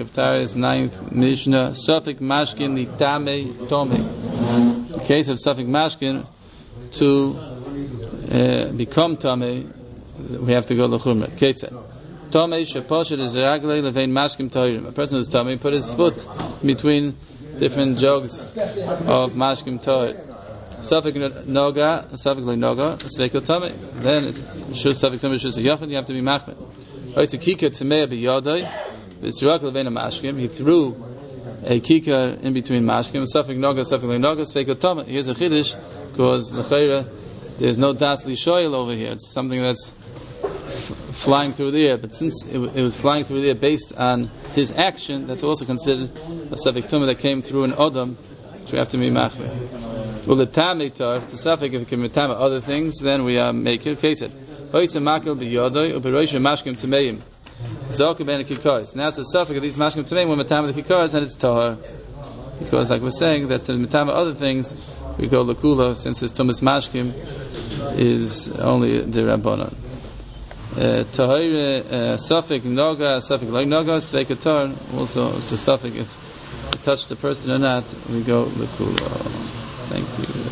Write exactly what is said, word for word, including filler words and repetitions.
Kaftaris, ninth Mishnah, Safik Mashkin li Tame Tome. In the case of Safik Mashkin, to uh, become Tame, we have to go L'chumra. Ketzad. Tome Sheposhet is Raglei Levein Mashkim Toirim. A person who's Tame put his foot between different jugs of Mashkim Toir. Safik Noga, Safik Le Noga, Sveiko Tame. Then it's Safik Tame Shus Yachid, you have to be Machmed. It's a Kika Tamei B'Yodai. It's Raglei Levein Mashkim. He threw a Kika in between Mashkim. Safik Noga, Safik Le Noga, Sveiko Tame. Here's a Chiddush, because L'chaira, there's no Das Li Shoyel over here. It's something that's f- flying through the air. But since it, w- it was flying through the air based on his action, that's also considered a Safik Tumah that came through an Odom, which we have to be Machmer. Well, the Tamei Tar, if it's a Safik, if it can be Tamei other things, then we uh, make it. Kated. Hoyse Makil B'Yodoi, Uberoisha Mashkim Tameim. Zalka Ben Kikaris. Now it's a Safik of these Mashkim Tameim, when Matama the Kikaris, and it's Tahar. Because, like we're saying, that to Matama other things, we go Lakula, since this Tumas Mashkim is only the Rabbanon. Tahir, Safik Noga, Safik like Noga, Sveikatar, also it's a Safik if it touched the person or not, we go Lakula. Thank you.